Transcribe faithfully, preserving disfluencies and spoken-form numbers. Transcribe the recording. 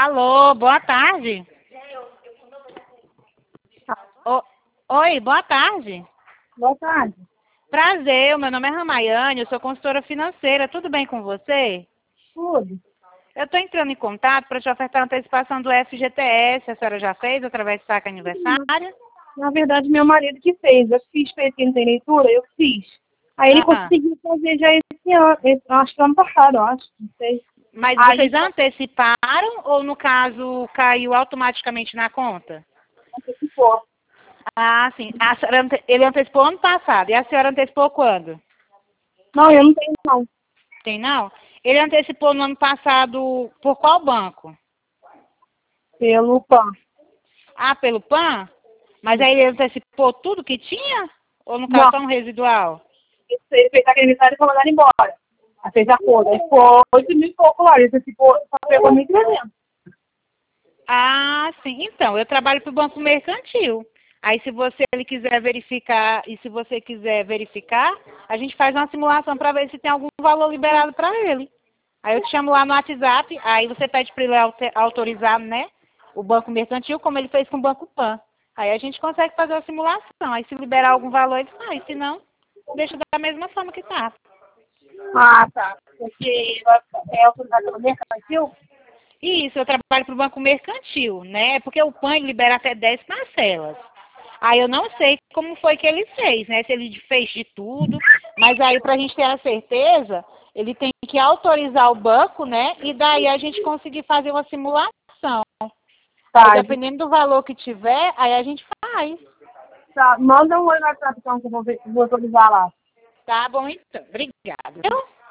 Alô, boa tarde. O- Oi, boa tarde. Boa tarde. Prazer, meu nome é Ramayane, eu sou consultora financeira. Tudo bem com você? Tudo. Eu estou entrando em contato para te ofertar a antecipação do F G T S. A senhora já fez através do saque aniversário? Na verdade, meu marido que fez. Eu fiz para ele que não tem leitura, eu fiz. Aí ele Ah, conseguiu fazer já esse ano, esse- acho que ano passado, eu acho, não sei. mas Aí vocês anteciparam ou, no caso, caiu automaticamente na conta? antecipou. Ah, sim. A senhora ante- Ele antecipou ano passado. E a senhora antecipou quando? Não, eu não tenho não. Tem não? Ele antecipou no ano passado por qual banco? Pelo P A N. Ah, pelo PAN? Mas aí ele antecipou tudo que tinha? Ou no caso Não, só um residual? ele fez aquele aniversário e foi mandado embora. Aí fez a conta. Aí ficou oito mil e pouco lá. Ele antecipou, só pegou mil e trezentos. Ah, sim. Então, eu trabalho para o Banco Mercantil. Aí se você ele quiser verificar, e se você quiser verificar, a gente faz uma simulação para ver se tem algum valor liberado para ele. Aí eu te chamo lá no WhatsApp, aí você pede para ele auto- autorizar, né, o Banco Mercantil, como ele fez com o Banco PAN. Aí a gente consegue fazer a simulação. Aí se liberar algum valor, ele faz. Se não, deixa da mesma forma que tá. Ah, tá. Porque é autorizado pelo mercantil? Isso, eu trabalho para o Banco Mercantil, né? Porque o PAN ele libera até dez parcelas. Aí eu não sei como foi que ele fez, né? Se ele fez de tudo, mas aí para a gente ter a certeza, ele tem que autorizar o banco, né? E daí a gente conseguir fazer uma simulação. Aí Tá, dependendo do valor que tiver, aí a gente faz. tá. Manda um oi no WhatsApp então que eu vou, ver, vou autorizar lá. Tá bom então. Obrigada.